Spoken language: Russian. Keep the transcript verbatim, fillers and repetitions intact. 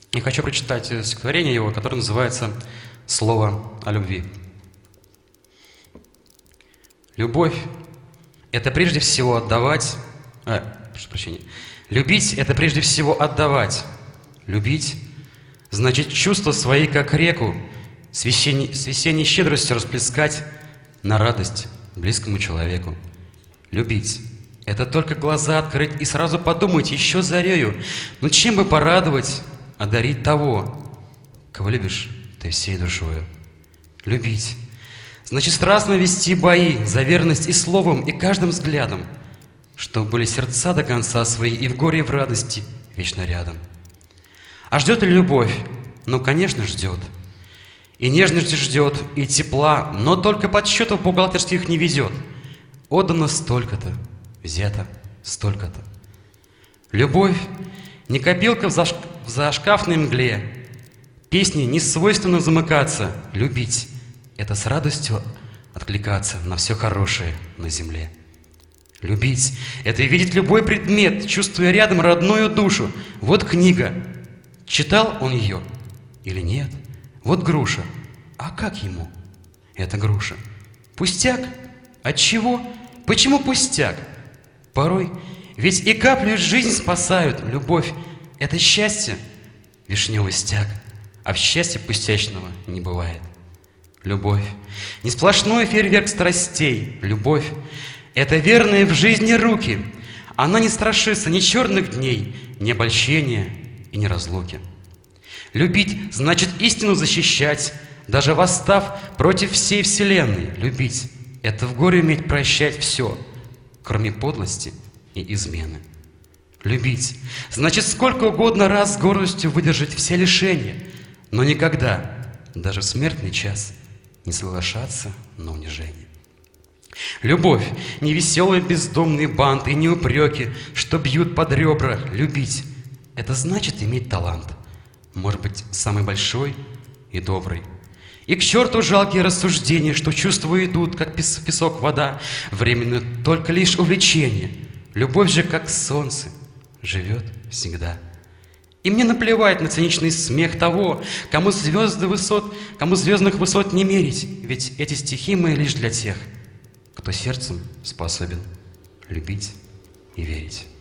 И хочу прочитать стихотворение его, которое называется «Слово о любви». Любовь — это прежде всего отдавать... А, прошу прощения. Любить — это прежде всего отдавать. Любить — значит чувства свои, как реку, с весенней, с весенней щедростью расплескать на радость близкому человеку. Любить — это только глаза открыть и сразу подумать еще зарею, ну чем бы порадовать, одарить того, кого любишь ты всей душою. Любить — значит страстно вести бои за верность и словом, и каждым взглядом, чтоб были сердца до конца свои и в горе, и в радости вечно рядом. А ждет ли любовь? Ну, конечно, ждет. И нежности ждет, и тепла, но только подсчетов бухгалтерских не везет. Отдано столько-то, взято столько-то. Любовь — не копилка в, заш... в зашкафной мгле. Песни не свойственно замыкаться. Любить — это с радостью откликаться на все хорошее на земле. Любить — это видеть любой предмет, чувствуя рядом родную душу. Вот книга. Читал он ее или нет? Вот груша. А как ему эта груша? Пустяк? Отчего? Почему пустяк? Порой ведь и каплю жизнь спасают. Любовь — это счастье, вишневый стяг, а в счастье пустячного не бывает. Любовь — не сплошной фейерверк страстей. Любовь — это верные в жизни руки. Она не страшится ни черных дней, ни обольщения и ни разлуки. Любить значит истину защищать, даже восстав против всей вселенной. Любить — это в горе уметь прощать все, кроме подлости и измены. Любить значит сколько угодно раз с гордостью выдержать все лишения, но никогда, даже в смертный час, не соглашаться на унижение. Любовь — не веселый бездомный бант и не упреки, что бьют под ребра. Любить — это значит иметь талант, может быть, самый большой и добрый. И к черту жалкие рассуждения, что чувства идут, как пес песок вода, временно только лишь увлечение. Любовь же, как солнце, живет всегда. И мне наплевать на циничный смех того, кому звезды высот, кому звездных высот не мерить, ведь эти стихи мои лишь для тех, кто сердцем способен любить и верить.